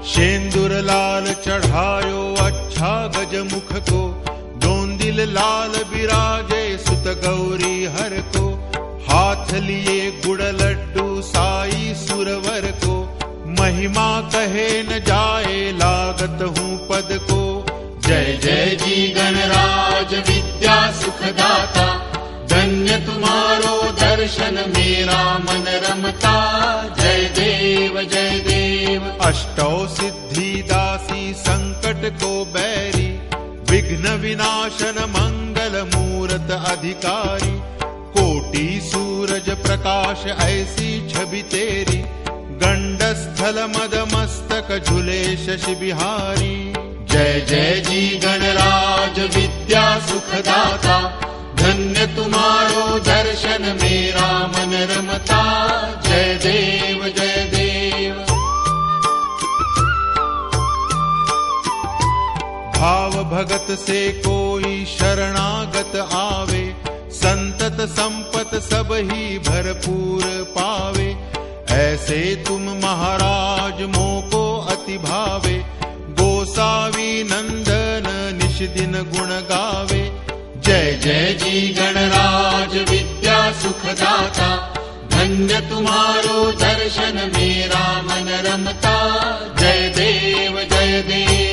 शेंदुर लाल चढ़ायो अच्छा गजमुख को, दोंदिल लाल बिराजे सुत गौरी हर को। हाथ लिए गुड़ लड्डू साई सुरवर को, महिमा कहे न जाए लागत हूँ पद को। जय जय जी गणराज विद्या सुखदाता, धन्य तुम्हारो दर्शन मेरा मन रमता। जय देव जय देव। अष्टौ सिद्धि दासी संकट को बैरी, विघ्न विनाशन मंगल मूरत अधिकारी। कोटि सूरज प्रकाश ऐसी छवि तेरी, गंडस्थल मद मस्तक झूले शशि बिहारी। जय जय जी गणराज विद्या सुखदाता, धन्य तुम्हारो दर्शन मेरा मन रमता। जय देव जय देव। भाव भगत से कोई शरणागत आवे, संतत संपत सब ही भरपूर पावे। ऐसे तुम महाराज मोको अति भावे, गोसावी नंदन निश दिन गुण गावे। जय जय जी गणराज विद्या सुखदाता, धन्य तुम्हारो दर्शन मेरा मन रमता। जय देव जय देव।